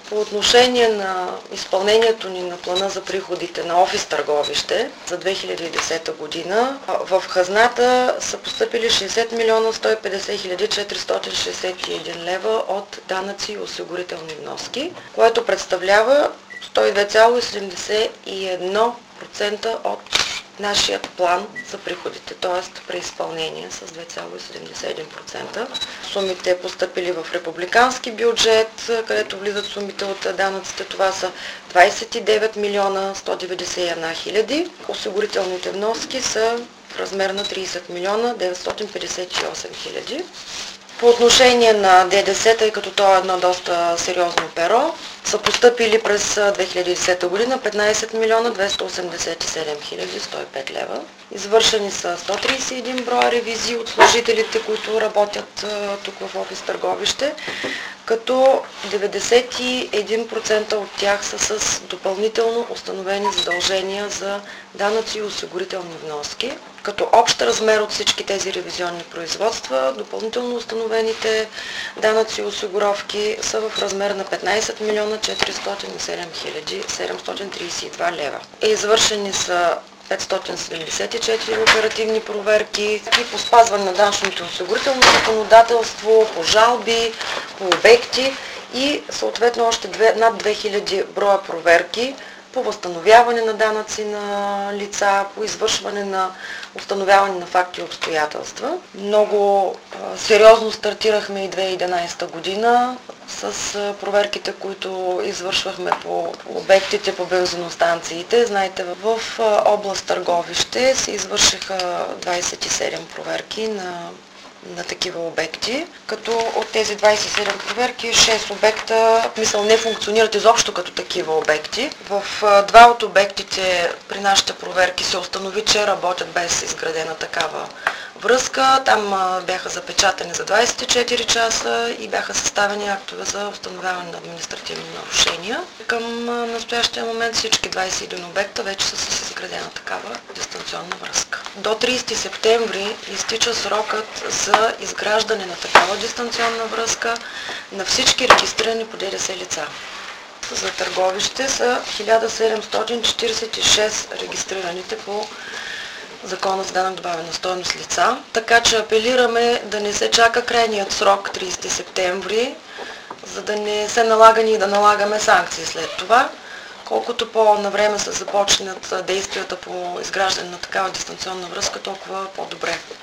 По отношение на изпълнението ни на плана за приходите на офис Търговище за 2010 година, в хазната са постъпили 60 милиона 150 хиляди 461 лева от данъци и осигурителни вноски, което представлява 102,71% от нашият план за приходите, т.е. преизпълнение с 2,71%. Сумите постъпили в републикански бюджет, където влизат сумите от данъците. Това са 29 милиона 191 хиляди. Осигурителните вноски са в размер на 30 милиона 958 хиляди. По отношение на ДДС, тъй като то е едно доста сериозно перо, са постъпили през 2010 година 15 милиона 287 хиляди 105 лева. Извършени са 131 броя ревизии от служителите, които работят тук в офис Търговище, като 91% от тях са с допълнително установени задължения за данъци и осигурителни вноски, като общ размер от всички тези ревизионни производства, допълнително установените данъци и осигуровки са в размер на 15 милиона 407 хиляди 732 лева. Извършени са 574 оперативни проверки и по спазване на данъчното и осигурително законодателство, по жалби, по обекти и съответно още над 2000 броя проверки по възстановяване на данъци на лица, по извършване на установяване на факти и обстоятелства. Много сериозно стартирахме и 2011 година с проверките, които извършвахме по обектите, по бензиностанциите. Знаете, в област Търговище се извършиха 27 проверки на такива обекти, като от тези 27 проверки 6 обекта не функционират изобщо като такива обекти. В два от обектите при нашите проверки се установи, че работят без изградена такава връзка. Там бяха запечатани за 24 часа и бяха съставени актове за установяване на административни нарушения. Към настоящия момент всички 21 обекта вече са с изградена такава дистанционна връзка. До 30 септември изтича срокът за изграждане на такава дистанционна връзка на всички регистрирани по ДДС лица. За Търговище са 1746 регистрираните по Закона за данък добавена стойност лица, така че апелираме да не се чака крайният срок 30 септември, за да не се налага ние да налагаме санкции след това. Колкото по-навреме се започнат действията по изграждане на такава дистанционна връзка, толкова по-добре.